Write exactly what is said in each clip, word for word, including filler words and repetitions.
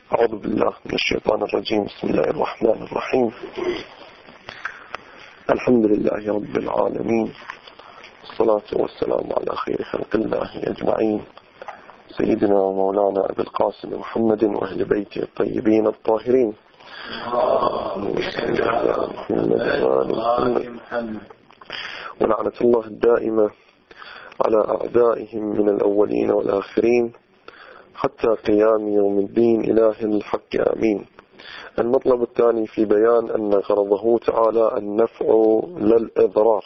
أعوذ بالله من الشيطان الرجيم. بسم الله الرحمن الرحيم. الحمد لله رب العالمين، الصلاة والسلام على خير خلق الله أجمعين، سيدنا ومولانا أبي القاسم محمد وأهل بيته الطيبين الطاهرين. ولعنة الله الدائمة على أعدائهم من الأولين والآخرين حتى قيام يوم الدين، إله الحق آمين. المطلب الثاني في بيان أن غرضه تعالى النفع لا الإضرار.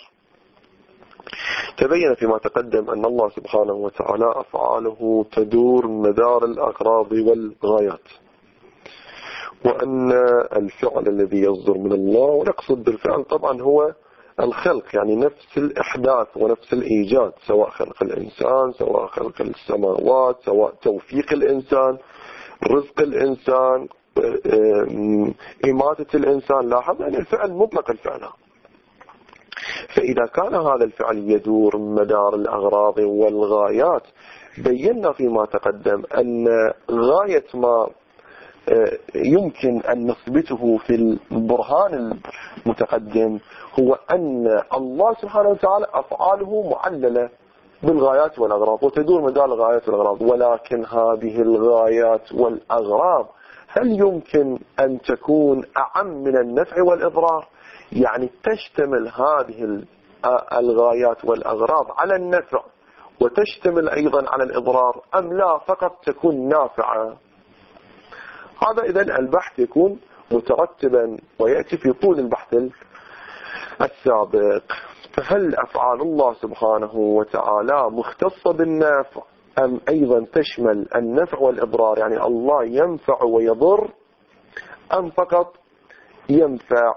تبين فيما تقدم أن الله سبحانه وتعالى أفعاله تدور مدار الأغراض والغايات، وأن الفعل الذي يصدر من الله، ونقصد بالفعل طبعا هو الخلق، يعني نفس الإحداث ونفس الإيجاد، سواء خلق الإنسان، سواء خلق السماوات، سواء توفيق الإنسان، رزق الإنسان، إماتة الإنسان. لاحظ أن الفعل مطلق الفعل، فإذا كان هذا الفعل يدور مدار الأغراض والغايات، بينا فيما تقدم أن غاية ما يمكن أن نثبته في البرهان المتقدم هو أن الله سبحانه وتعالى أفعاله معللة بالغايات والأغراض، وتدور مدار الغايات والأغراض. ولكن هذه الغايات والأغراض هل يمكن أن تكون أعم من النفع والإضرار؟ يعني تشتمل هذه الغايات والأغراض على النفع وتشتمل أيضا على الإضرار، أم لا فقط تكون نافعة؟ هذا إذن البحث يكون مترتبا ويأتي في طول البحث السابق. فهل أفعال الله سبحانه وتعالى مختصة بالنفع أم أيضا تشمل النفع والإضرار؟ يعني الله ينفع ويضر أم فقط ينفع؟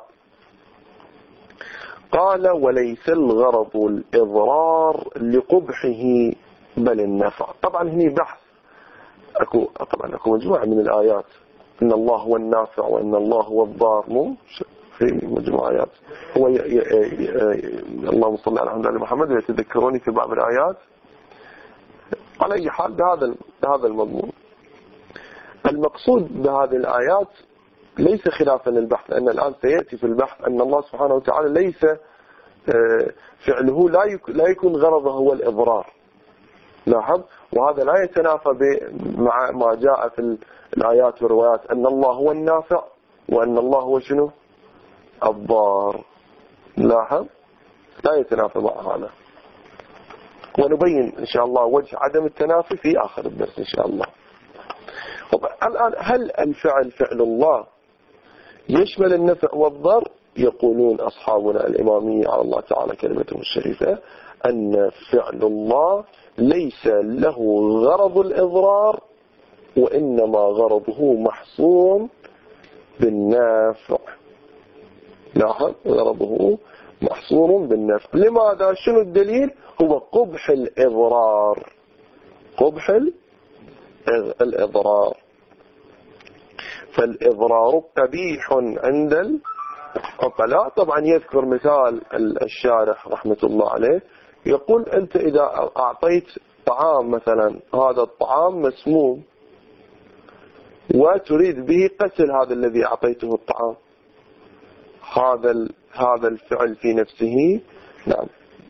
قال: وليس الغرض الإضرار لقبحه بل النفع. طبعا هنا بحث، أكو طبعا أكو مجموعة من الآيات إن الله هو النافع وإن الله هو الضار، مو في مجموعة آيات. هو ي... ي... ي... اللهم صل على محمد ويتذكروني في بعض الآيات. على أي حال بهذا بهذا المضمون المقصود بهذه الآيات ليس خلافا للبحث، لأن الآن سيأتي في البحث أن الله سبحانه وتعالى ليس فعله لا يك... لا يكون غرضه هو الإضرار. لاحظ، وهذا لا يتنافى مع ما جاء في الآيات والروايات أن الله هو النافع وأن الله هو شنو؟ الضار. لاحظ، لا يتنافى مع هذا، ونبين إن شاء الله وجه عدم التنافي في آخر الدرس إن شاء الله. الآن هل الفعل فعل الله يشمل النفع والضر؟ يقولون أصحابنا الإمامية على الله تعالى كلمتهم الشريفة أن فعل الله ليس له غرض الإضرار، وإنما غرضه محصور بالنفع. لاحظ، غرضه محصور بالنفع. لماذا؟ شنو الدليل؟ هو قبح الإضرار، قبح الإضرار. فالإضرار قبيح عند العقلاء. طبعا يذكر مثال الشارح رحمة الله عليه، يقول أنت إذا أعطيت طعام مثلا، هذا الطعام مسموم وتريد به قتل هذا الذي أعطيته الطعام، هذا هذا الفعل في نفسه، نعم،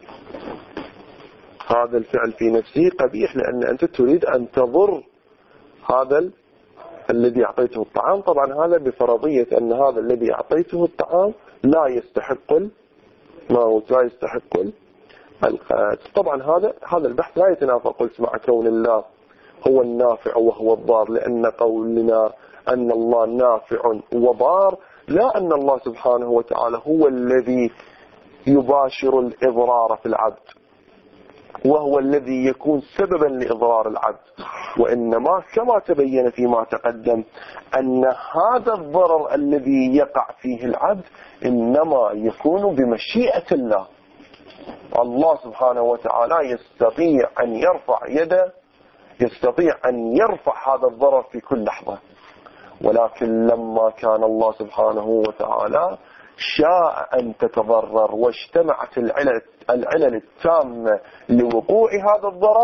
هذا الفعل في نفسه قبيح، لأن أنت تريد أن تضر هذا الذي أعطيته الطعام. طبعا هذا بفرضية أن هذا الذي أعطيته الطعام لا يستحق الموت، لا يستحق القتل. طبعا هذا هذا البحث لا يتنافى، قلت، مع كون الله هو النافع وهو الضار، لأن قولنا أن الله نافع وضار لا أن الله سبحانه وتعالى هو الذي يباشر الإضرار في العبد وهو الذي يكون سببا لإضرار العبد، وإنما كما تبين فيما تقدم أن هذا الضرر الذي يقع فيه العبد إنما يكون بمشيئة الله. الله سبحانه وتعالى يستطيع أن يرفع يده، يستطيع أن يرفع هذا الضرر في كل لحظة، ولكن لما كان الله سبحانه وتعالى شاء أن تتضرر واجتمعت العلل, العلل التامة لوقوع هذا الضرر،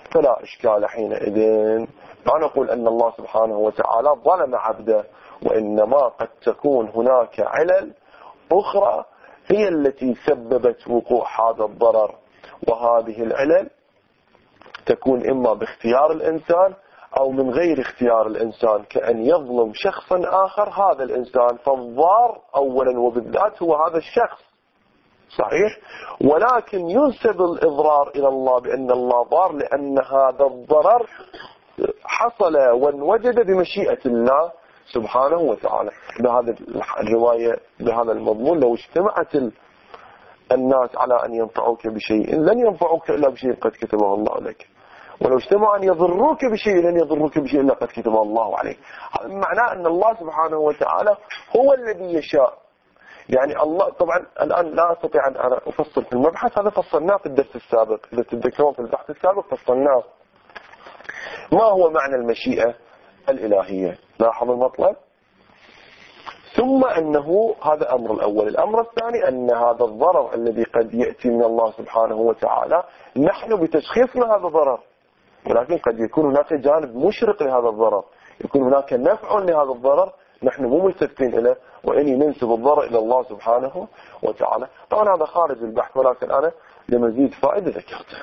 فلا إشكال حينئذ. لا نقول أن الله سبحانه وتعالى ظلم عبده، وإنما قد تكون هناك علل أخرى هي التي سببت وقوع هذا الضرر، وهذه العلل تكون إما باختيار الإنسان أو من غير اختيار الإنسان، كأن يظلم شخصا آخر هذا الإنسان، فالضار أولا وبالذات هو هذا الشخص صحيح، ولكن ينسب الإضرار إلى الله بأن الله ضار، لأن هذا الضرر حصل وانوجد بمشيئة الله سبحانه وتعالى. بهذا الرواية بهذا المضمون لو اجتمعت الناس على أن ينفعوك بشيء لن ينفعوك إلا بشيء قد كتبه الله لك، ولو اجتمعوا أن يضروك بشيء لن يضروك بشيء إلا قد كتبه الله عليك. معناه أن الله سبحانه وتعالى هو الذي يشاء. يعني الله طبعا الآن لا أستطيع أن أنا أفصل في المبحث هذا، فصلناه في الدرس السابق، إذا تتذكرون في البحث السابق فصلناه ما هو معنى المشيئة الإلهية. لاحظ المطلب. ثم أنه هذا أمر الأول. الأمر الثاني أن هذا الضرر الذي قد يأتي من الله سبحانه وتعالى نحن بتشخيصنا هذا ضرر، ولكن قد يكون هناك جانب مشرق لهذا الضرر، يكون هناك نفع لهذا الضرر نحن مو ملتفتين إليه، وإني ننسب الضرر إلى الله سبحانه وتعالى. طبعا هذا خارج البحث، ولكن أنا لمزيد فائدة ذكرته.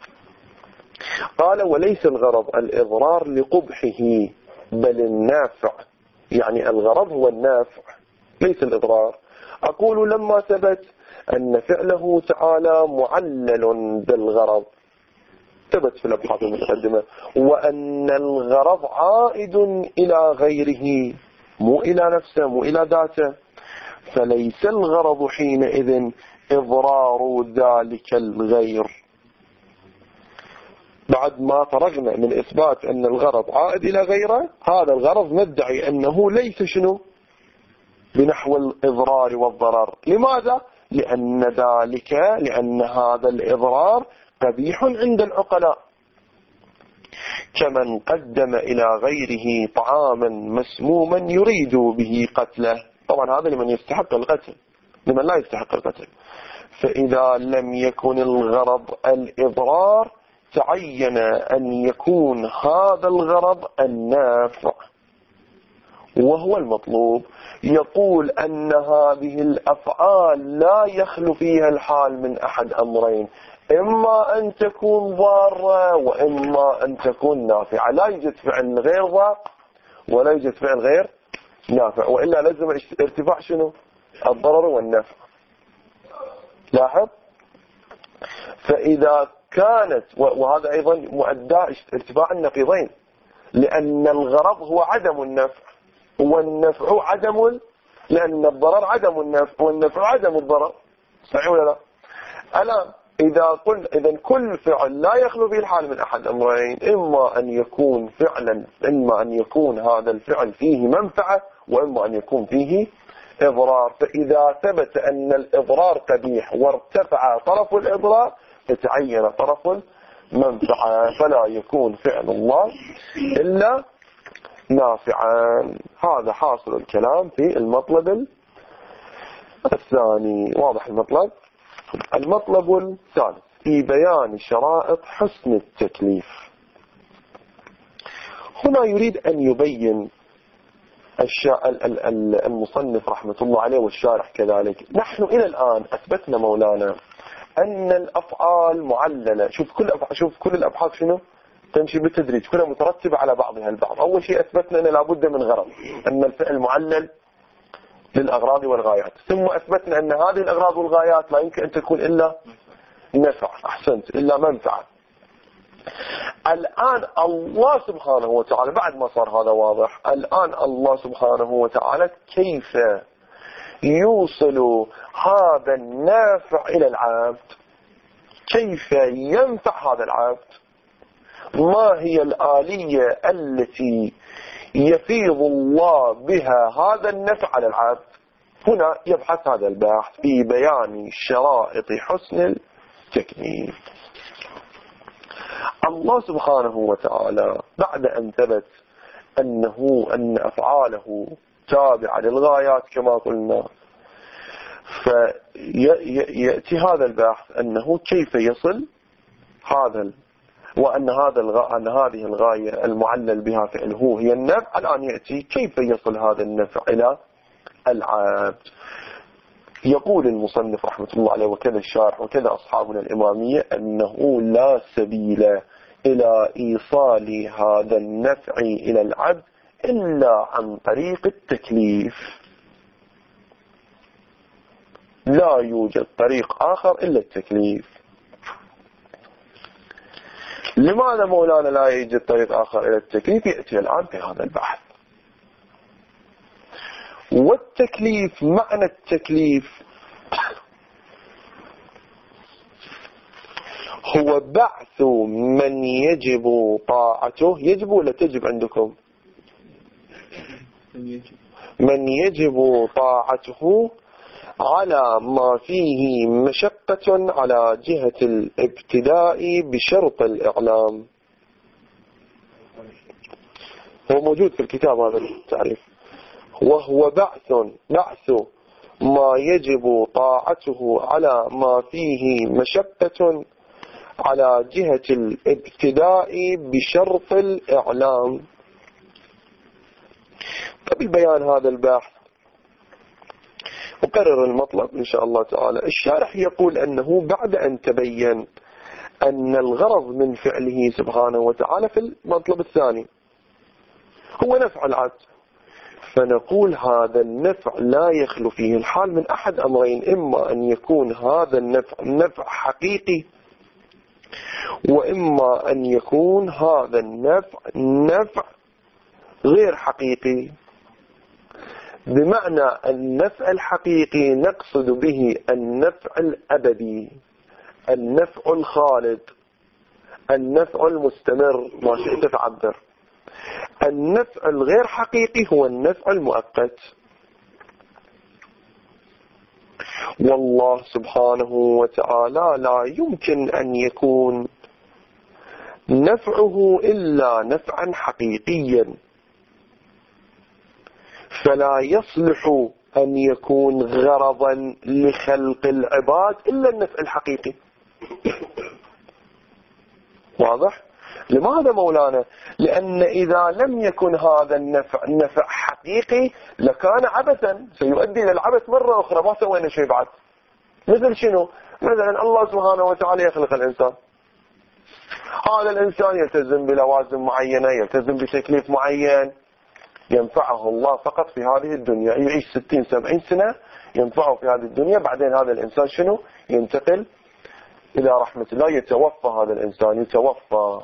قال وليس الغرض الإضرار لقبحه بل النافع، يعني الغرض هو النافع ليس الإضرار. أقول لما ثبت أن فعله تعالى معلل بالغرض، ثبت في الأبحاث المتقدمة، وأن الغرض عائد إلى غيره مو إلى نفسه مو إلى ذاته، فليس الغرض حينئذ إضرار ذلك الغير. بعد ما فرغنا من إثبات أن الغرض عائد إلى غيره، هذا الغرض ندعي أنه ليس شنو بنحو الإضرار والضرر. لماذا؟ لأن ذلك لأن هذا الإضرار قبيح عند العقلاء، كمن قدم إلى غيره طعاما مسموما يريد به قتله. طبعا هذا لمن يستحق القتل، لمن لا يستحق القتل. فإذا لم يكن الغرض الإضرار تعين أن يكون هذا الغرض النافع، وهو المطلوب. يقول أن هذه الأفعال لا يخلو فيها الحال من أحد أمرين، إما أن تكون ضارة وإما أن تكون نافعة. لا يوجد فعل غير ضار ولا يوجد فعل غير نافع، وإلا لازم ارتفاع شنو الضرر والنفع. لاحظ. فإذا كانت وهذا أيضا مؤدى ارتفاع النقيضين، لأن الغرض هو عدم النفع والنفع عدم، لأن الضرر عدم النفع والنفع عدم الضرر، صحيح ولا لا؟ ألا إذا قلنا إذا كل فعل لا يخلو به الحال من أحد أمرين، إما أن يكون فعلا إما أن يكون هذا الفعل فيه منفعة، وإما أن يكون فيه إضرار. فإذا ثبت أن الإضرار قبيح وارتفع طرف الإضرار فتعين طرف المنفعة، فلا يكون فعل الله إلا نافعا. هذا حاصل الكلام في المطلب الثاني. واضح المطلب؟ المطلب الثالث في بيان شرائط حسن التكليف. هنا يريد أن يبين المصنف رحمة الله عليه والشارح كذلك. نحن إلى الآن أثبتنا مولانا أن الأفعال معللة. شوف كل أف... شوف كل الأبحاث شنو تمشي بالتدريج، كلها مترتبة على بعضها البعض. أول شيء أثبتنا أن لابد من غرض، أن الفعل معلل للأغراض والغايات، ثم أثبتنا أن هذه الأغراض والغايات لا يمكن أن تكون إلا نفع، أحسنت، إلا منفعة. الآن الله سبحانه وتعالى بعد ما صار هذا واضح، الآن الله سبحانه وتعالى كيف يوصل هذا النافع إلى العبد، كيف ينفع هذا العبد، ما هي الآلية التي يفيض الله بها هذا النفع على العبد. هنا يبحث هذا الباحث في بيان شرائط حسن التكليف. الله سبحانه وتعالى بعد أن ثبت أنه أن أفعاله تابعة للغايات كما قلنا، فيأتي هذا الباحث أنه كيف يصل هذا وأن هذا الغ... أن هذه الغاية المعلل بها فعله هي النفع. الآن يأتي كيف يصل هذا النفع إلى العبد. يقول المصنف رحمة الله عليه وكذا الشارح وكذا أصحابنا الإمامية أنه لا سبيل إلى إيصال هذا النفع إلى العبد إلا عن طريق التكليف. لا يوجد طريق آخر إلا التكليف. لماذا مولانا لا يوجد طريق آخر إلى التكليف؟ يأتي الآن في هذا البحث. والتكليف، معنى التكليف هو بعث من يجب طاعته. يجب ولا تجب عندكم؟ من يجب طاعته على ما فيه مشقة على جهة الابتداء بشرط الإعلام. هو موجود في الكتاب هذا التعريف. وهو بعث بعث ما يجب طاعته على ما فيه مشقة على جهة الابتداء بشرط الإعلام. قبل بيان هذا البحث أقرر المطلب إن شاء الله تعالى. الشارح يقول أنه بعد أن تبين أن الغرض من فعله سبحانه وتعالى في المطلب الثاني هو نفع العبد، فنقول هذا النفع لا يخلو فيه الحال من أحد أمرين: إما أن يكون هذا النفع نفع حقيقي، وإما أن يكون هذا النفع نفع غير حقيقي. بمعنى النفع الحقيقي نقصد به النفع الأبدي، النفع الخالد، النفع المستمر، ما شئت فعبر. النفع الغير حقيقي هو النفع المؤقت. والله سبحانه وتعالى لا يمكن أن يكون نفعه إلا نفعا حقيقيا، فلا يصلح أن يكون غرضا لخلق العباد إلا النفع الحقيقي. واضح؟ لماذا مولانا؟ لأن إذا لم يكن هذا النفع نفع حقيقي لكان عبثا، سيؤدي إلى العبث مرة أخرى، ما سوينا شيء بعد. مثل شنو؟ مثلا الله سبحانه وتعالى يخلق الإنسان، هذا الإنسان يلتزم بلوازم معينة، يلتزم بتكليف معين ينفعه الله فقط في هذه الدنيا، يعيش ستين سبعين سنة ينفعه في هذه الدنيا، بعدين هذا الإنسان شنو؟ ينتقل إلى رحمة الله، يتوفى هذا الإنسان، يتوفى.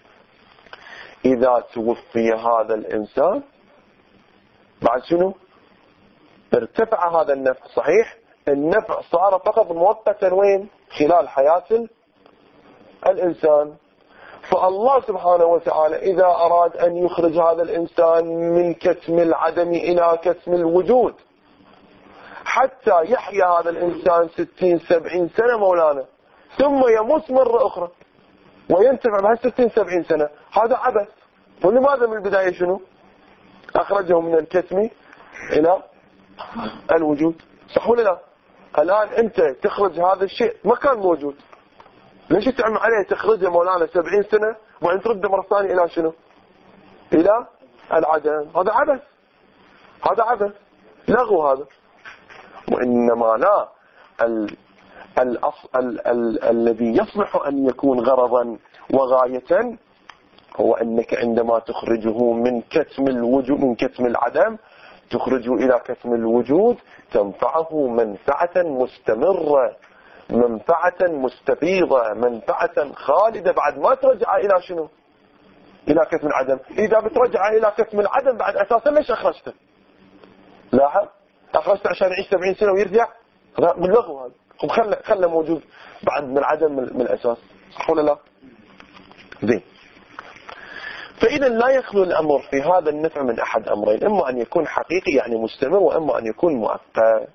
إذا توفي هذا الإنسان بعد شنو؟ ارتفع هذا النفع، صحيح؟ النفع صار فقط مؤقتا وين؟ خلال حياة الإنسان. فالله سبحانه وتعالى إذا أراد أن يخرج هذا الإنسان من كتم العدم إلى كتم الوجود حتى يحيا هذا الإنسان ستين سبعين سنة مولانا، ثم يموت مرة أخرى وينتفع بها ستين سبعين سنة، هذا عبث. ولماذا من البداية شنو؟ أخرجه من الكتم إلى الوجود، صح ولا لا؟ الآن أنت تخرج هذا الشيء ما كان موجود، ليش تعمل عليه تخرجه مولانا سبعين سنة وأن ترده مرة ثانية إلى شنو؟ إلى العدم. هذا عبث، هذا عبث، لغو هذا. وإنما لا، ال الأص... ال ال الذي يصلح أن يكون غرضا وغاية هو أنك عندما تخرجه من كتم الوجود، من كتم العدم، تخرجه إلى كتم الوجود، تنفعه منفعة مستمرة، منفعة مستفيضة، منفعة خالدة، بعد ما ترجع إلى شنو؟ إلى كتم العدم. إذا بترجع إلى كتم العدم بعد أساسا ليش أخرجته؟ لاحظ، أخرجته عشان يعيش سبعين سنة ويرجع، هذا باللغو، هذا هم خلى خلى موجود بعد من العدم من الأساس، صح ولا لا؟ زين. فإذا لا يخلو الأمر في هذا النفع من أحد أمرين: إما أن يكون حقيقي يعني مستمر، وإما أن يكون مؤقت.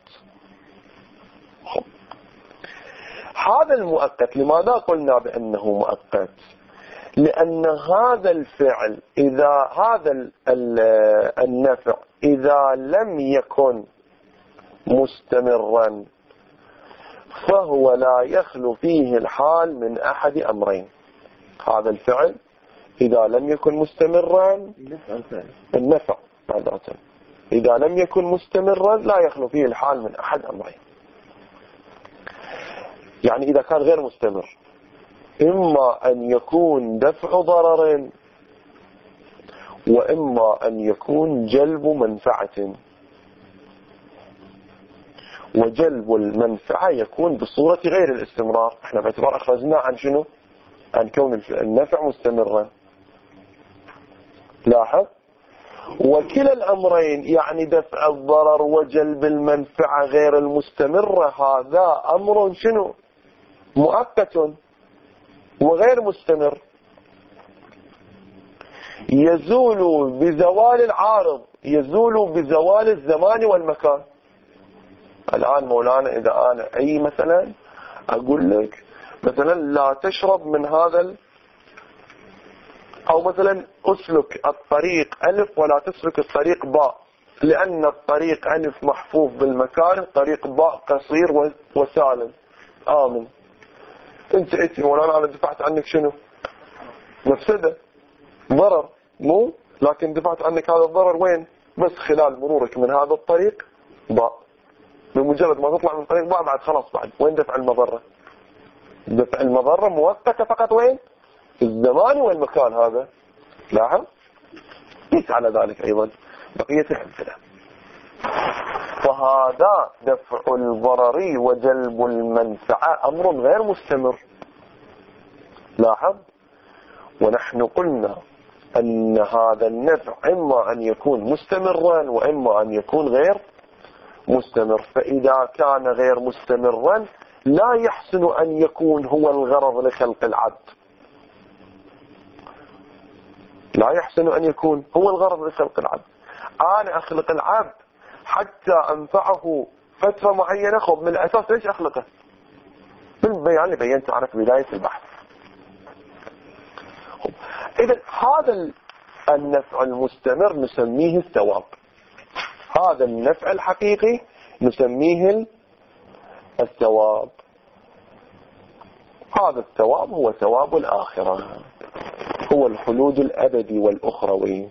هذا المؤقت لماذا قلنا بأنه مؤقت؟ لأن هذا الفعل، إذا هذا النفع إذا لم يكن مستمرا فهو لا يخلو فيه الحال من أحد أمرين: هذا الفعل إذا لم يكن مستمرا النفع عادة إذا لم يكن مستمرا لا يخلو فيه الحال من أحد أمرين. يعني إذا كان غير مستمر إما أن يكون دفع ضرر وإما أن يكون جلب منفعة، وجلب المنفعة يكون بصورة غير الاستمرار. احنا باعتبار أخرجنا عن شنو؟ عن كون النفع مستمرا. لاحظ، وكلا الأمرين يعني دفع الضرر وجلب المنفعة غير المستمرة هذا أمر شنو؟ مؤقت وغير مستمر، يزول بزوال العارض، يزول بزوال الزمان والمكان. الآن مولانا إذا أنا أي مثلا أقول لك مثلا لا تشرب من هذا، أو مثلا أسلك الطريق ألف ولا تسلك الطريق باء، لأن الطريق ألف محفوظ بالمكان، الطريق باء قصير وسالم آمن. أنت أتي مولانا أنا دفعت عنك شنو؟ مفسدة، ضرر، مو لكن دفعت عنك هذا الضرر وين؟ بس خلال مرورك من هذا الطريق باء. بمجرد ما تطلع من الطريق باء بعد خلاص، بعد وين دفع المضرة؟ دفع المضرة مؤقتة فقط وين؟ في الزمان والمكان. هذا لاحظ، قيس على ذلك أيضا بقية الأمثلة. فهذا دفع الضرر وجلب المنفعة أمر غير مستمر. لاحظ، ونحن قلنا أن هذا النفع إما أن يكون مستمرا وإما أن يكون غير مستمر. فإذا كان غير مستمرا لا يحسن أن يكون هو الغرض لخلق العبد، لا يحسن أن يكون هو الغرض لخلق العبد. أنا أخلق العبد حتى أنفعه فترة معينة، خب من الأساس ليش أخلقه؟ بالبيان اللي بينته أنا في بداية البحث. إذا هذا النفع المستمر نسميه الثواب، هذا النفع الحقيقي نسميه الثواب. هذا الثواب هو ثواب الآخرة، هو الخلود الأبدي والأخروي.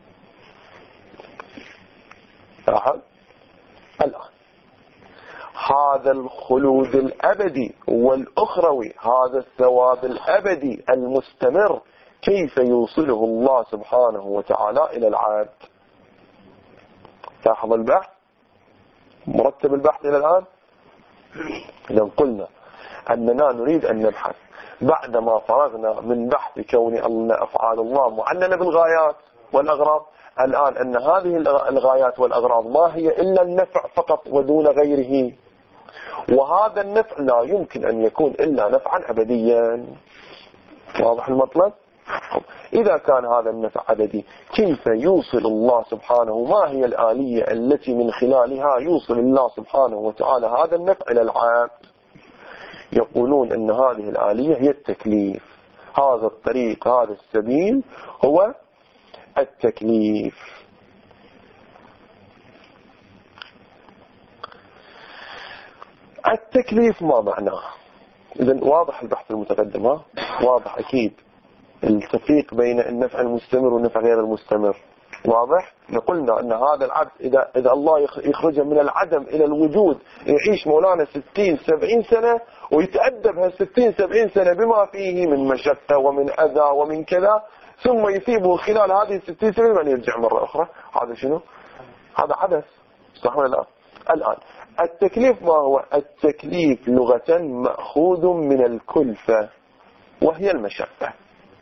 لاحظ الآن هذا الخلود الأبدي والأخروي، هذا الثواب الأبدي المستمر، كيف يوصله الله سبحانه وتعالى إلى العبد؟ لاحظ البحث، مرتب البحث إلى الآن. إذا قلنا أننا نريد أن نبحث بعدما فرغنا من بحث كون أن أفعال الله معلنة بالغايات والأغراض، الآن أن هذه الغايات والأغراض ما هي إلا النفع فقط ودون غيره، وهذا النفع لا يمكن أن يكون إلا نفعا أبديا. واضح المطلب؟ إذا كان هذا النفع أبدي كيف يوصل الله سبحانه، ما هي الآلية التي من خلالها يوصل الله سبحانه وتعالى هذا النفع إلى العبد؟ يقولون أن هذه الآلية هي التكليف. هذا الطريق، هذا السبيل هو التكليف. التكليف ما معناه؟ إذن واضح البحث المتقدم، ها؟ واضح أكيد التفريق بين النفع المستمر والنفع غير المستمر. واضح؟ قلنا أن هذا العبد إذا, إذا الله يخرجه من العدم إلى الوجود، يعيش مولانا ستين سبعين سنة ويتأدب هالستين سبعين سنة بما فيه من مشقة ومن أذى ومن كذا، ثم يثيبه خلال هذه الستين سنة وأن يرجع مرة أخرى. هذا شنو؟ هذا عبث، صح ولا لا؟ الآن التكليف ما هو؟ التكليف لغة مأخوذ من الكلفة وهي المشقة.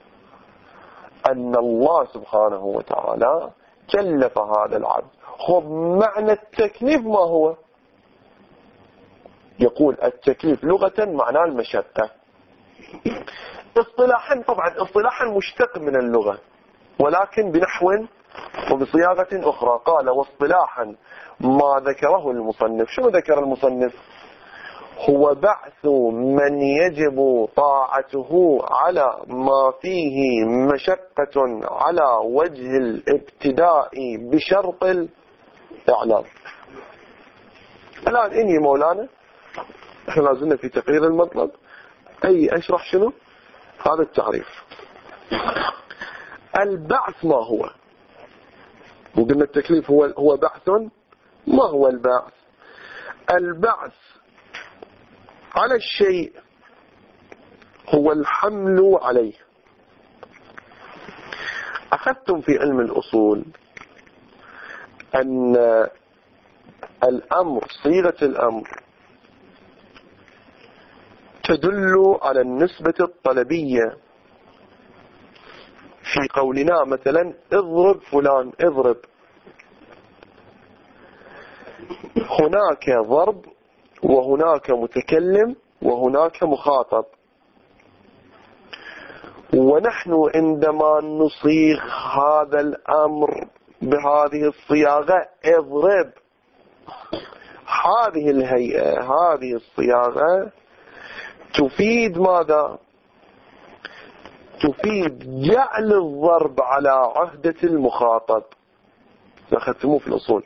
أن الله سبحانه وتعالى كلف هذا العبد. خب معنى التكليف ما هو؟ يقول التكليف لغة معناه المشقة. اصطلاحا طبعا اصطلاحا مشتق من اللغة، ولكن بنحو وبصياغة أخرى. قال واصطلاحا ما ذكره المصنف. شو ذكر المصنف؟ هو بعث من يجب طاعته على ما فيه مشقة على وجه الابتداء بشرط الإعلام. الآن إني مولانا احنا لازلنا في تقرير المطلب، أي أشرح شنو هذا التعريف. البعث ما هو؟ وقلنا التكليف هو هو بعث. ما هو البعث؟ البعث على الشيء هو الحمل عليه. أخذتم في علم الأصول أن الأمر، صيغة الأمر تدل على النسبة الطلبية. في قولنا مثلا اضرب فلان، اضرب، هناك ضرب وهناك متكلم وهناك مخاطب، ونحن عندما نصيغ هذا الأمر بهذه الصياغة اضرب، هذه الهيئة، هذه الصياغة تفيد ماذا؟ تفيد جعل الضرب على عهدة المخاطب. أخذتموه في الأصول،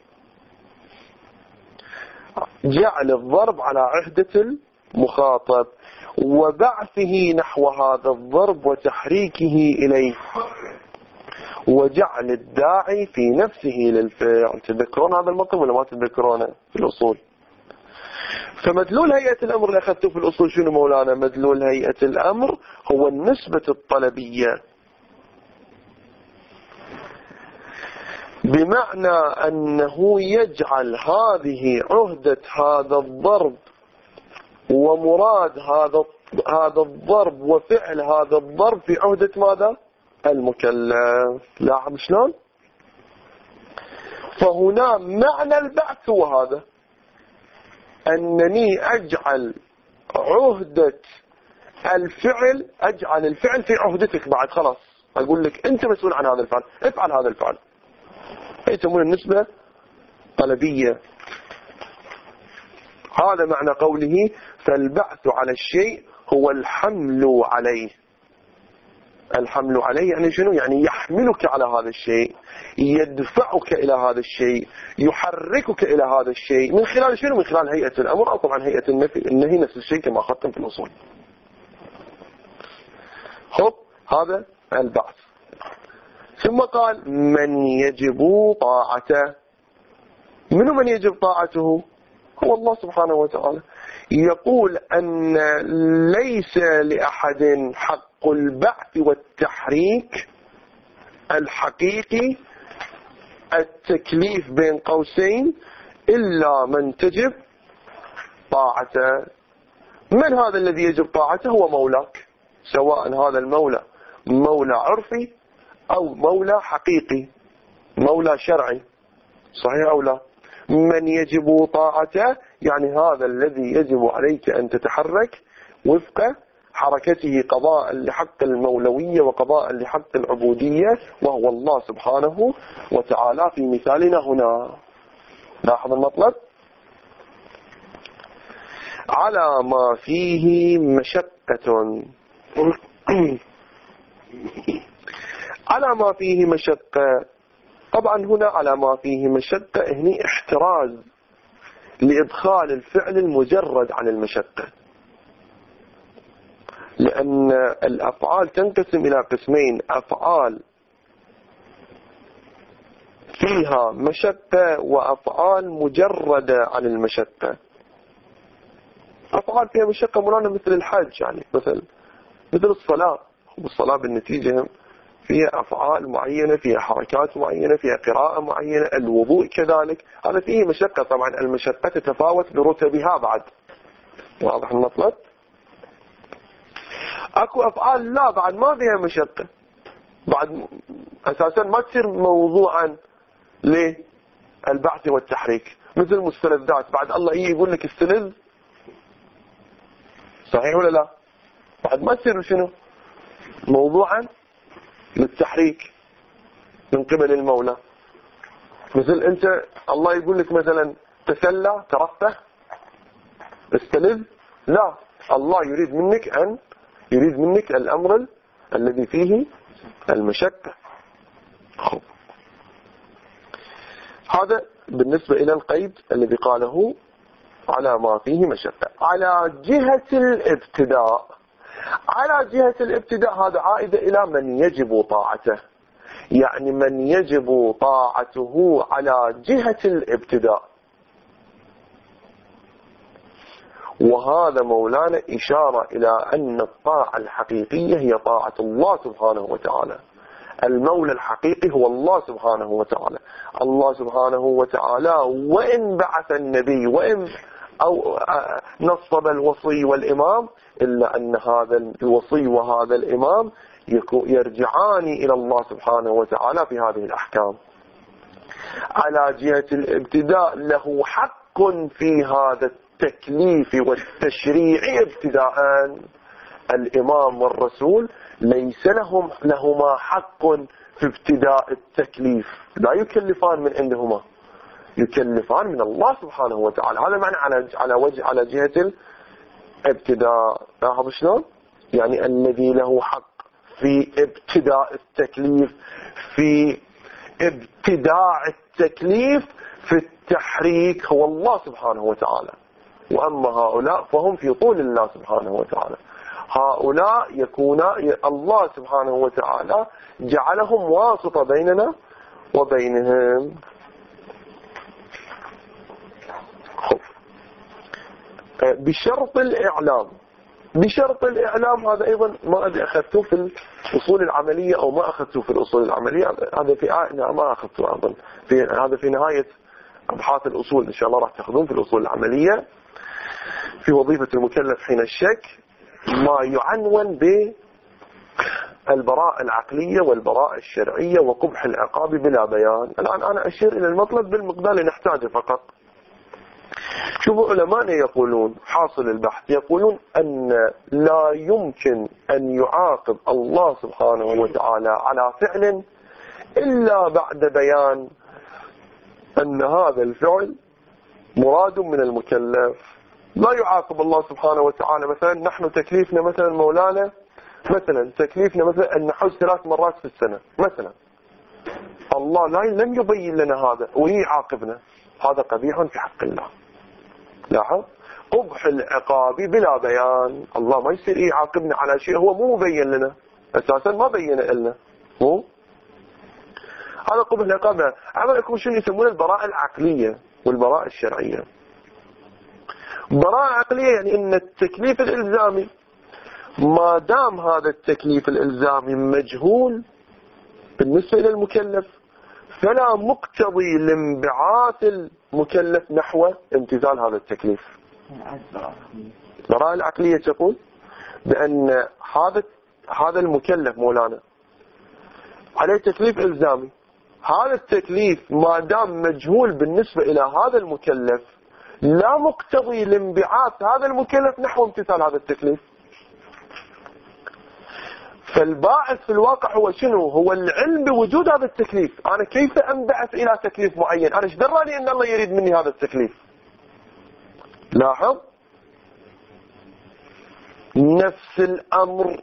جعل الضرب على عهدة المخاطب وبعثه نحو هذا الضرب وتحريكه إليه وجعل الداعي في نفسه للفعل. تذكرون هذا المطلب ولا ما تذكرونه في الأصول؟ فمدلول هيئة الأمر اللي أخذته في الأصول شنو مولانا؟ مدلول هيئة الأمر هو النسبة الطلبية، بمعنى أنه يجعل هذه عهدة هذا الضرب ومراد هذا هذا الضرب وفعل هذا الضرب في عهدة ماذا؟ المكلف. لاحظ شلون؟ فهنا معنى البعث هو هذا، أنني أجعل عهدة الفعل، أجعل الفعل في عهدتك بعد، خلاص أقول لك أنت مسؤول عن هذا الفعل، افعل هذا الفعل. يسمون النسبة طلبية. هذا معنى قوله فالبعث على الشيء هو الحمل عليه. الحمل عليه يعني شنو؟ يعني يحملك على هذا الشيء، يدفعك إلى هذا الشيء، يحركك إلى هذا الشيء، من خلال شنو؟ من خلال هيئة الأمر، أو طبعا هيئة النفي النهي نفس الشيء كما أخذتم في الأصول. خب هذا البعث. ثم قال من يجب طاعته. منو من يجب طاعته؟ هو الله سبحانه وتعالى. يقول أن ليس لأحد حق البعث والتحريك الحقيقي، التكليف بين قوسين، إلا من تجب طاعته. من هذا الذي يجب طاعته؟ هو مولاك، سواء هذا المولى مولى عرفي أو مولى حقيقي، مولى شرعي، صحيح أو لا؟ من يجب طاعته يعني هذا الذي يجب عليك أن تتحرك وفق حركته قضاء لحق المولوية وقضاء لحق العبودية، وهو الله سبحانه وتعالى في مثالنا هنا. لاحظ المطلب. على ما فيه مشقة. على ما فيه مشقة، طبعا هنا على ما فيه مشقة هنا احتراز لإدخال الفعل المجرد عن المشقة، لأن الأفعال تنقسم إلى قسمين: أفعال فيها مشقة وأفعال مجردة عن المشقة. أفعال فيها مشقة مولانا مثل الحج، يعني مثل مثل الصلاة. والصلاة بالنتيجة فيها أفعال معينة، فيها حركات معينة، فيها قراءة معينة. الوضوء كذلك، هذا فيه مشقة. طبعا المشقة تتفاوت برتبها بعد. واضح المطلب؟ اكو افعال لا بعد ما فيها مشقة، بعد اساسا ما تصير موضوعا للبعث والتحريك، مثل المستلذات. بعد الله يجي يقول لك استلذ، صحيح ولا لا؟ بعد ما تصير شنو موضوعا للتحريك من قبل المولى. مثل انت الله يقول لك مثلا تسلى، ترفه، استلذ، لا، الله يريد منك ان يريد منك الأمر الذي فيه المشقة. خب. هذا بالنسبة إلى القيد الذي قاله على ما فيه مشقة. على جهة الابتداء، على جهة الابتداء هذا عائدة إلى من يجب طاعته، يعني من يجب طاعته على جهة الابتداء. وهذا مولانا إشارة إلى أن الطاعة الحقيقية هي طاعة الله سبحانه وتعالى. المولى الحقيقي هو الله سبحانه وتعالى. الله سبحانه وتعالى وإن بعث النبي وإن أو نصب الوصي والإمام، إلا أن هذا الوصي وهذا الإمام يرجعان إلى الله سبحانه وتعالى في هذه الأحكام. على جهة الابتداء له حق في هذا التكليف والتشريع ابتداء. الإمام والرسول ليس لهم لهما حق في ابتداء التكليف، لا يكلفان من عندهما، يكلفان من الله سبحانه وتعالى. هذا معنى على على وجه على جهة الابتداء. لاحظ شلون؟ يعني الذي له حق في ابتداء التكليف، في ابتداء التكليف في التحريك هو الله سبحانه وتعالى. وأما هؤلاء فهم في طول الله سبحانه وتعالى. هؤلاء يكون الله سبحانه وتعالى جعلهم واسطة بيننا وبينهم. بشرط الإعلام، بشرط الإعلام هذا أيضا ما أدري أخذته في الأصول العملية أو ما أخذته في الأصول العملية، هذا في آه ما أخذته أيضا في هذا في نهاية أبحاث الأصول إن شاء الله راح تأخذون في الأصول العملية في وظيفة المكلف حين الشك ما يعنون بالبراءة العقلية والبراءة الشرعية وقبح العقاب بلا بيان. الآن أنا أشير إلى المطلب بالمقدار اللي نحتاجه فقط. شوفوا علماء يقولون حاصل البحث يقولون أن لا يمكن أن يعاقب الله سبحانه وتعالى على فعل إلا بعد بيان أن هذا الفعل مراد من المكلف. لا يعاقب الله سبحانه وتعالى مثلا نحن تكليفنا مثلا مولانا مثلا تكليفنا مثلا أن نحج ثلاث مرات في السنة مثلا، الله لا لم يبين لنا هذا ويعاقبنا، هذا قبيح في حق الله. لاحظ قبح العقاب بلا بيان، الله ما يصير يعاقبنا على شيء هو مو مبين لنا أساسا، ما بين لنا مو هذا قبح العقاب. هذا يكون شنو يسمونه البراءة العقلية والبراءة الشرعية. براءة عقلية يعني ان التكليف الالزامي ما دام هذا التكليف الالزامي مجهول بالنسبة الى المكلف فلا مقتضي لانبعاث المكلف نحو امتثال هذا التكليف. البراءة العقلية تقول بان هذا هذا المكلف مولانا عليه تكليف الزامي، هذا التكليف ما دام مجهول بالنسبة الى هذا المكلف لا مقتضي لانبعاث هذا المكلف نحو امتثال هذا التكليف. فالباعث في الواقع هو شنو؟ هو العلم بوجود هذا التكليف. أنا كيف أنبعث إلى تكليف معين؟ أنا ايش دراني أن الله يريد مني هذا التكليف؟ لاحظ نفس الأمر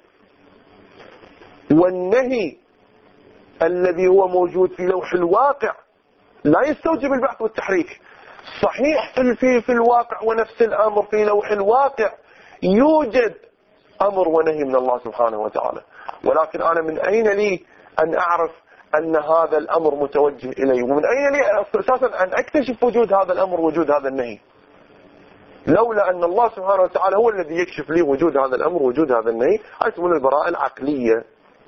والنهي الذي هو موجود في لوح الواقع لا يستوجب البحث والتحريك. صحيح في في في الواقع ونفس الأمر في لوح الواقع يوجد أمر ونهي من الله سبحانه وتعالى، ولكن أنا من أين لي أن أعرف أن هذا الأمر متوجه إلي؟ ومن أين لي أساسا أن أكتشف وجود هذا الأمر وجود هذا النهي؟ لولا أن الله سبحانه وتعالى هو الذي يكشف لي وجود هذا الأمر وجود هذا النهي. هذه تسمونه البراءة العقلية.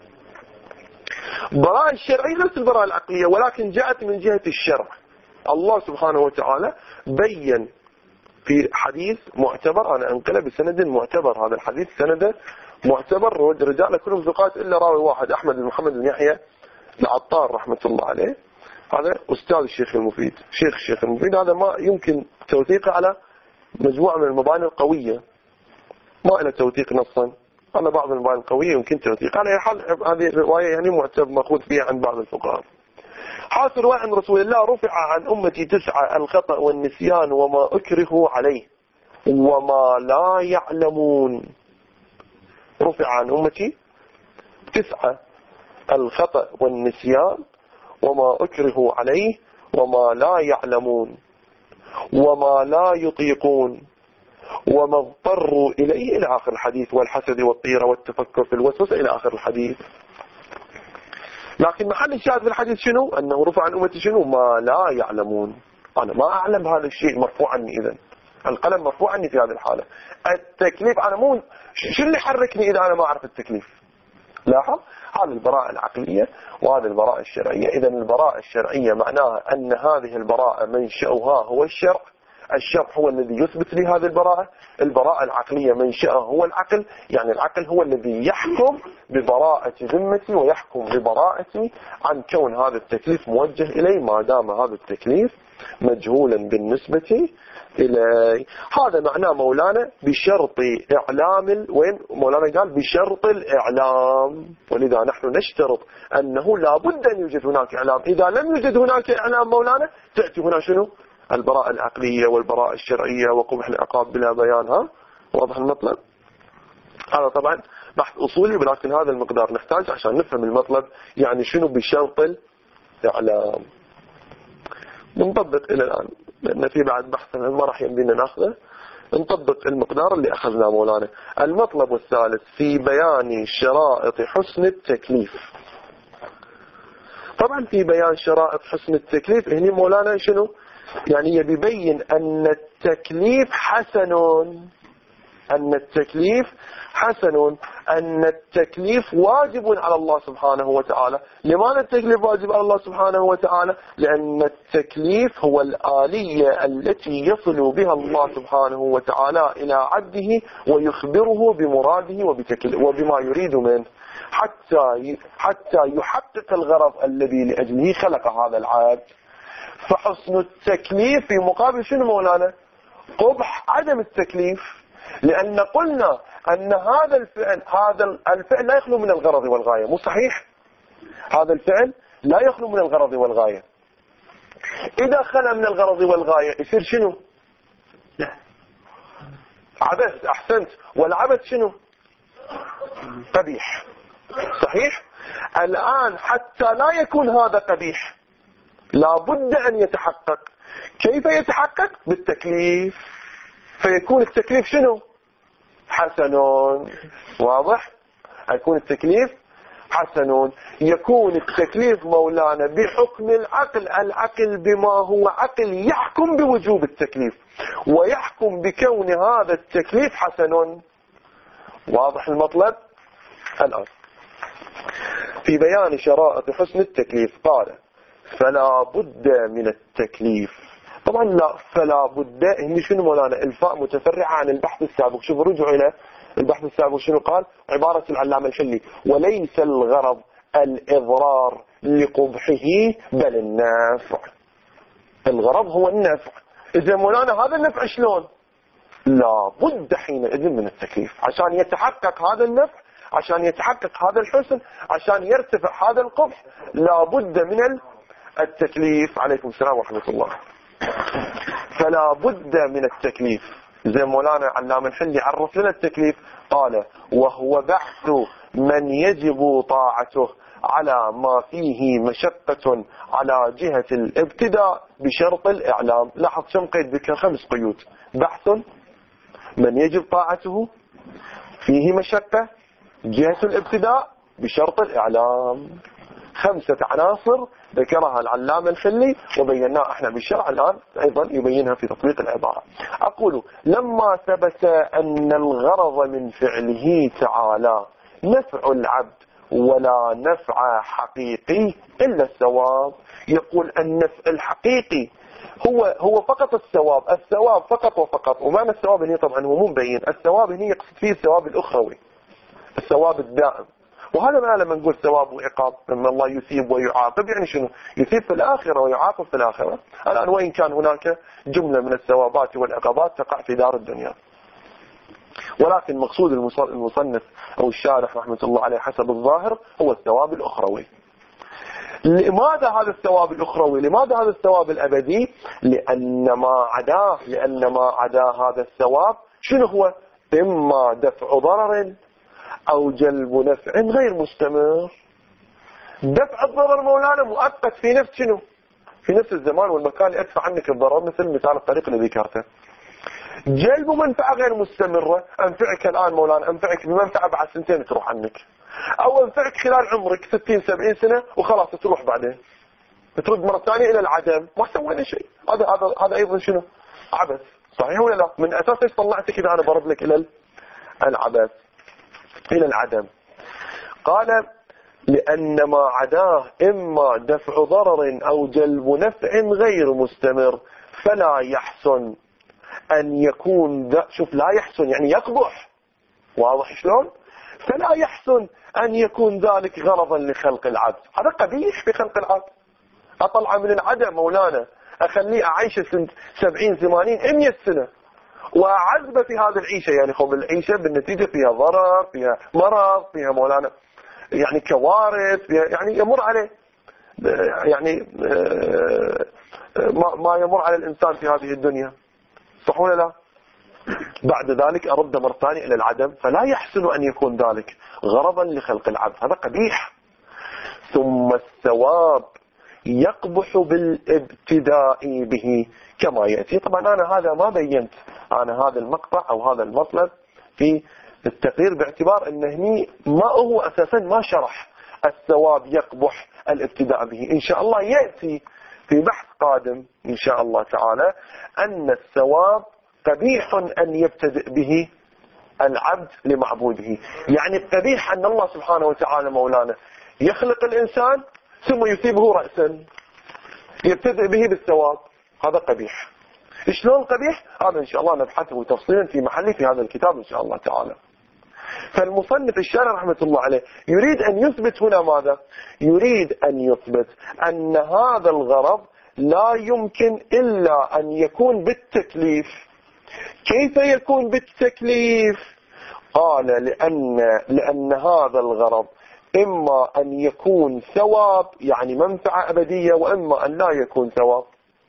البراءة الشرعية نفس البراءة العقلية ولكن جاءت من جهة الشرع. الله سبحانه وتعالى بين في حديث معتبر، أنا أنقله بسند معتبر، هذا الحديث سنده معتبر، رجال كلهم ثقات إلا راوي واحد أحمد بن محمد بن يحيى العطار رحمة الله عليه، هذا أستاذ الشيخ المفيد، شيخ الشيخ المفيد، هذا ما يمكن توثيقه على مجموعة من المباني القوية، ما له توثيق نصا، على بعض المباني القوية يمكن توثيق. على حال هذه الرواية يعني معتبر مأخوذ فيها عند بعض الفقهاء. حاصل رواية عن رسول الله رفع عن أمتي تسعة الخطأ والنسيان وما أكرهوا عليه وما لا يعلمون. رفع عن أمتي تسعة الخطأ والنسيان وما أكرهوا عليه وما لا يعلمون وما لا يطيقون وما اضطروا إليه إلى آخر الحديث، والحسد والطيرة والتفكر في الوسوسة إلى آخر الحديث. لكن محل الشاهد في الحديث شنو؟ أنه رفع عن أمتي شنو؟ ما لا يعلمون. أنا ما أعلم هذا الشيء مرفوع عني، إذن القلم مرفوع عني في هذه الحالة. التكليف أنا مو شو اللي حركني إذا أنا ما أعرف التكليف؟ لاحظ هذه البراءة العقلية وهذه البراءة الشرعية. إذن البراءة الشرعية معناها أن هذه البراءة منشأها هو الشرع، الشرع هو الذي يثبت لي هذه البراءة. البراءة العقلية منشأها هو العقل، يعني العقل هو الذي يحكم ببراءة ذمتي ويحكم ببراءتي عن كون هذا التكليف موجه إلي ما دام هذا التكليف مجهولا بالنسبة إلي. هذا معناه مولانا بشرط إعلام، وين مولانا قال بشرط الإعلام، ولذا نحن نشترط أنه لا بد أن يوجد هناك إعلام. إذا لم يوجد هناك إعلام مولانا تأتي هنا شنو؟ البراءة العقلية والبراءة الشرعية وقبح العقاب بلا بيان. ها واضح المطلب؟ هذا طبعا بحث أصولي، ولكن هذا المقدار نحتاج عشان نفهم المطلب يعني شنو بشرط الإعلام. نطبق إلى الآن لأن في بعد بحث ما راح يمدينا ناخذه. نطبق المقدار اللي أخذناه مولانا. المطلب الثالث في بيان شرائط حسن التكليف. طبعا في بيان شرائط حسن التكليف هنا مولانا شنو؟ يعني يبين أن التكليف حسن، أن التكليف حسن، أن التكليف واجب على الله سبحانه وتعالى. لماذا التكليف واجب على الله سبحانه وتعالى؟ لأن التكليف هو الآلية التي يصل بها الله سبحانه وتعالى إلى عبده ويخبره بمراده وبما يريد منه حتى حتى يحقق الغرض الذي لأجله خلق هذا العبد. فحسن التكليف في مقابل شنو مولانا؟ قبح عدم التكليف. لأن قلنا أن هذا الفعل هذا الفعل لا يخلو من الغرض والغاية، مو صحيح؟ هذا الفعل لا يخلو من الغرض والغاية. إذا خلى من الغرض والغاية يصير شنو؟ لا عبث. أحسنت. والعبث شنو؟ قبيح. صحيح؟ الآن حتى لا يكون هذا قبيح لا بد أن يتحقق. كيف يتحقق؟ بالتكليف. فيكون التكليف شنو؟ حسن. واضح؟ يكون التكليف حسن. يكون التكليف مولانا بحكم العقل، العقل بما هو عقل يحكم بوجوب التكليف ويحكم بكون هذا التكليف حسن. واضح المطلب؟ الآن في بيان شرائط حسن التكليف قال فلا بد من التكليف. طبعا لا فلا بد هني شنو مولانا؟ الفاء متفرعة عن البحث السابق. شوفوا رجعوا إلى البحث السابق شنو قال؟ عبارة العلامة الحلي وليس الغرض الإضرار لقبحه بل النفع. الغرض هو النفع. إذا مولانا هذا النفع شلون؟ لا بد حينئذ من التكليف عشان يتحقق هذا النفع، عشان يتحقق هذا الحسن، عشان يرتفع هذا القبح لا بد من التكليف. عليكم السلام ورحمة الله. فلا بد من التكليف. زي مولانا علام الحلي عرف لنا التكليف قال وهو بحث من يجب طاعته على ما فيه مشقة على جهة الابتداء بشرط الإعلام. لاحظ كم قيد ذكر؟ خمس قيود. بحث من يجب طاعته، فيه مشقة، جهة الابتداء، بشرط الإعلام. خمسة عناصر ذكرها العلامة الحلي وبيناها احنا بالشرع الآن أيضا يبينها في تطبيق العبارة. أقول لما ثبت أن الغرض من فعله تعالى نفع العبد ولا نفع حقيقي إلا الثواب. يقول النفع الحقيقي هو هو فقط الثواب، الثواب فقط وفقط. ومعنى الثواب هنا طبعا هو مو مبين. الثواب هنا يقصد فيه الثواب الأخروي، الثواب الدائم. وهذا ما لما نقول ثواب وعقاب، لما الله يثيب ويعاقب يعني شنو؟ يثيب في الآخرة ويعاقب في الآخرة. الآن وإن كان هناك جملة من الثوابات والعقابات تقع في دار الدنيا، ولكن مقصود المصنف أو الشارح رحمة الله عليه حسب الظاهر هو الثواب الأخروي. لماذا هذا الثواب الأخروي؟ لماذا هذا الثواب الأبدي؟ لأن ما عداه لأن ما عداه هذا الثواب شنو هو؟ إما دفع ضرر أو جلب نفع غير مستمر. دفع الضرر مولانا مؤقت في نفس شنو؟ في نفس الزمان والمكان يدفع عنك الضرر، مثل مثال الطريق اللي ذكرته. جلب منفعة غير مستمرة، أنفعك الآن مولانا، أنفعك بمنفعة بعد سنتين تروح عنك، أو أنفعك خلال عمرك ستين سبعين سنة وخلاص تروح بعدين، ترد مرة ثانية إلى العدم، ما سوينا شيء. هذا هذا هذا أيضا شنو؟ عبث، صحيح ولا لا؟ من أساس إيش طلعتك إذا أنا برد لك إلى العبث، إلى العدم. قال لأن ما عداه إما دفع ضرر أو جلب نفع غير مستمر فلا يحسن أن يكون ذا. شوف، لا يحسن يعني يقبح، واضح شلون؟ فلا يحسن أن يكون ذلك غرضا لخلق العبد. هذا قبيح في خلق العبد. أطلع من العدم مولانا، أخليه أعيش سبعين ثمانين مئة سنة وأعذب في هذه العيشة، يعني خب العيشة بالنتيجة فيها ضرر، فيها مرض، فيها مولانا يعني كوارث، فيها يعني يمر عليه يعني ما يمر على الإنسان في هذه الدنيا، صح ولا لا؟ بعد ذلك أرد مرة ثانية إلى العدم، فلا يحسن أن يكون ذلك غرضا لخلق العبد، هذا قبيح. ثم الثواب يقبح بالابتداء به كما يأتي. طبعا أنا هذا ما بينت، أنا هذا المقطع أو هذا المطلب في التقرير باعتبار أنه هني ما هو أساسا ما شرح الثواب يقبح الابتداء به. إن شاء الله يأتي في بحث قادم إن شاء الله تعالى أن الثواب قبيح أن يبتدئ به العبد لمعبوده. يعني قبيح أن الله سبحانه وتعالى مولانا يخلق الإنسان ثم يثيبه رأسا يبتدئ به بالثواب، هذا قبيح. شلون قبيح؟ هذا إن شاء الله نبحثه تفصيلا في محله في هذا الكتاب إن شاء الله تعالى. فالمصنف الشارع رحمة الله عليه يريد أن يثبت هنا ماذا؟ يريد أن يثبت أن هذا الغرض لا يمكن إلا أن يكون بالتكليف. كيف يكون بالتكليف؟ قال لأن, لأن هذا الغرض إما أن يكون ثواب يعني منفعة أبدية، وإما أن لا يكون ثواب،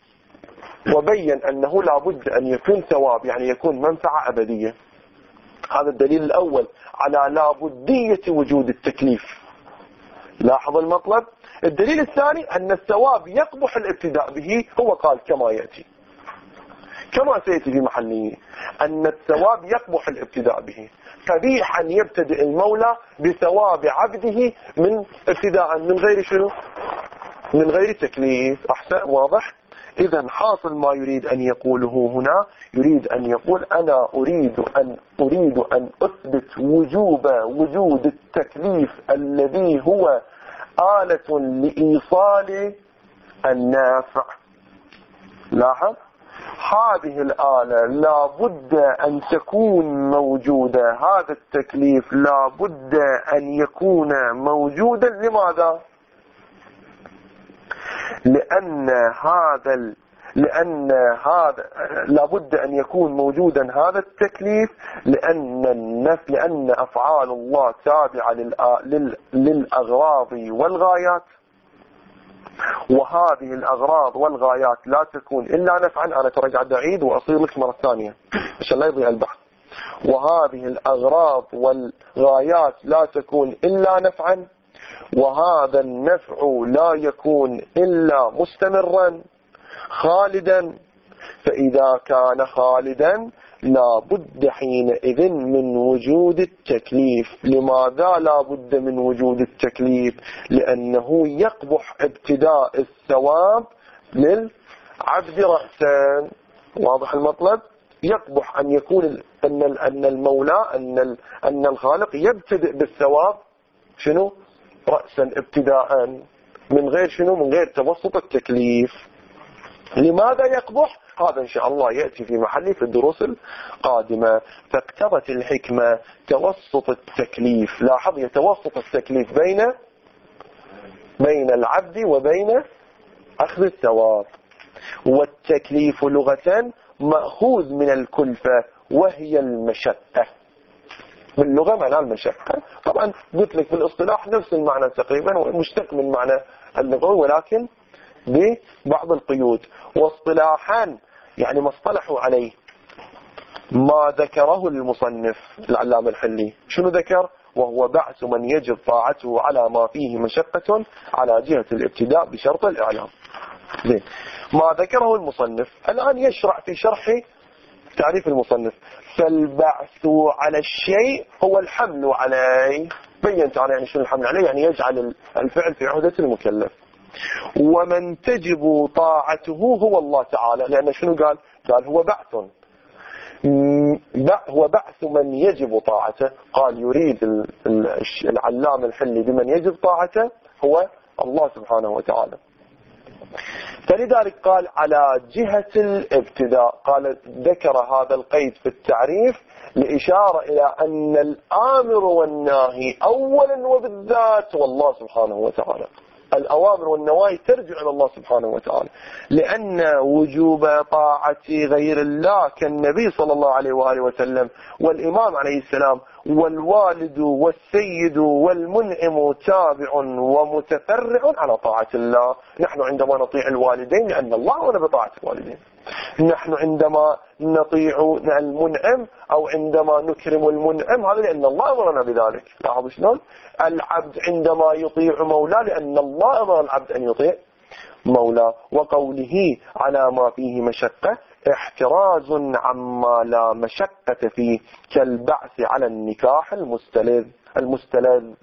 وبين أنه لا بد أن يكون ثواب يعني يكون منفعة أبدية. هذا الدليل الأول على لا بدية وجود التكليف. لاحظ المطلب. الدليل الثاني أن الثواب يقبح الابتداء به، هو قال كما يأتي كما سيأتي في محله أن الثواب يقبح الابتداء به. قبيح أن يبتدئ المولى بثواب عبده من ابتداء من غير شنو؟ من غير تكليف. أحسن، واضح؟ إذا حاصل ما يريد أن يقوله هنا، يريد أن يقول أنا أريد أن أريد أن أثبت وجوب وجود التكليف الذي هو آلة لإيصال النافع. لاحظ، هذه الآلة لا بد أن تكون موجودة، هذا التكليف لا بد أن يكون موجودا. لماذا؟ لأن هذا ال... لأن هذا لابد أن يكون موجودا هذا التكليف، لأن النف... لأن أفعال الله تابعة للأ... لل... للأغراض والغايات، وهذه الأغراض والغايات لا تكون إلا نفعا. أنا ترى قاعد أعيد وأصير لك مرة ثانية عشان لا يضيع البحث. وهذه الأغراض والغايات لا تكون إلا نفعا، وهذا النفع لا يكون إلا مستمرا خالدا. فإذا كان خالدا لا بد حينئذ من وجود التكليف. لماذا لا بد من وجود التكليف؟ لأنه يقبح ابتداء الثواب للعبد رأسا. واضح المطلب؟ يقبح أن يكون أن أن المولى أن أن الخالق يبتدئ بالثواب شنو؟ رأسا ابتداء من غير شنو؟ من غير توسط التكليف. لماذا يقبح؟ هذا إن شاء الله يأتي في محله في الدروس القادمة. فاقتضت الحكمة توسط التكليف. لاحظ، يتوسط التكليف بين بين العبد وبين أخذ الثواب. والتكليف لغة مأخوذ من الكلفة وهي المشقة. باللغة معنى المشقة. طبعا قلت لك بالاصطلاح نفس المعنى تقريبا، ومشتق من معنى اللغوي ولكن ببعض القيود. واصطلاحا يعني ما اصطلحوا عليه ما ذكره المصنف العلامة الحلي. شنو ذكر؟ وهو بعث من يجب طاعته على ما فيه مشقة على جهة الابتداء بشرط الإعلام. زين، ما ذكره المصنف الآن يشرع في شرح تعريف المصنف: فالبعث على الشيء هو الحمل عليه. بينت أنا يعني شنو الحمل عليه، يعني يجعل الفعل في عهدة المكلف. ومن تجب طاعته هو الله تعالى، لأن شنو قال؟ قال هو بعث، هو بعث من يجب طاعته. قال يريد العلام الحلي بمن يجب طاعته هو الله سبحانه وتعالى. فلذلك قال على جهة الابتداء، قال ذكر هذا القيد في التعريف لإشارة إلى أن الآمر والناهي أولا وبالذات هو الله سبحانه وتعالى. الأوامر والنواهي ترجع إلى الله سبحانه وتعالى، لأن وجوب طاعة غير الله كالنبي صلى الله عليه وآله وسلم والإمام عليه السلام والوالد والسيد والمنعم تابع ومتفرع على طاعة الله. نحن عندما نطيع الوالدين لأن الله أمر بطاعة الوالدين، نحن عندما نطيع المنعم أو عندما نكرم المنعم هذا لأن الله أمرنا بذلك. لاحظوا شلون؟ العبد عندما يطيع مولاه لأن الله أمر العبد أن يطيع مولاه. وقوله على ما فيه مشقة احتراز عما لا مشقة فيه، كالبعث على النكاح المستلذ المستلذ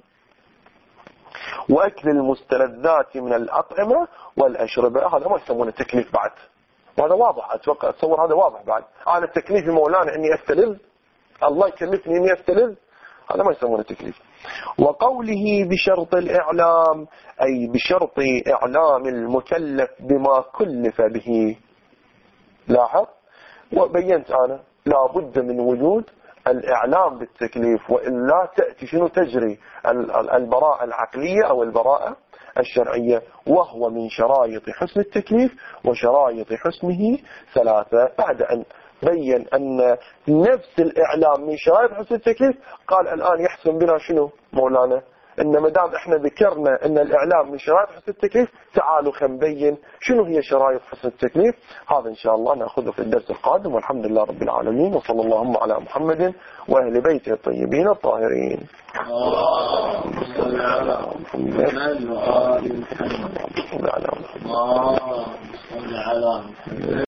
وأكل المستلذات من الأطعمة والأشربة. هذا ما يسمونه تكليف بعد، وهذا واضح. أتوقع أتصور هذا واضح بعد. أنا التكليف مولانا أني أستلذ، الله يكلفني أني أستلذ، هذا ما يسمونه تكليف. وقوله بشرط الإعلام أي بشرط إعلام المكلف بما كلف به. لاحظ، وبينت أنا لا بد من وجود الإعلام بالتكليف، وإلا تأتي شنو تجري البراءة العقلية أو البراءة الشرعية، وهو من شرائط حسن التكليف، وشرائط حسنه ثلاثة. بعد أن بين أن نفس الإعلام من شرائط حسن التكليف، قال الآن يحسن بنا شنو مولانا؟ إن مدام إحنا ذكرنا أن الإعلام من شرائط حسن التكليف، تعالوا خنبين شنو هي شرائط حسن التكليف. هذا إن شاء الله نأخذه في الدرس القادم، والحمد لله رب العالمين، وصلى اللهم على محمد وأهل بيته الطيبين الطاهرين. اللهم صل على محمد وآل محمد. اللهم صل على محمد.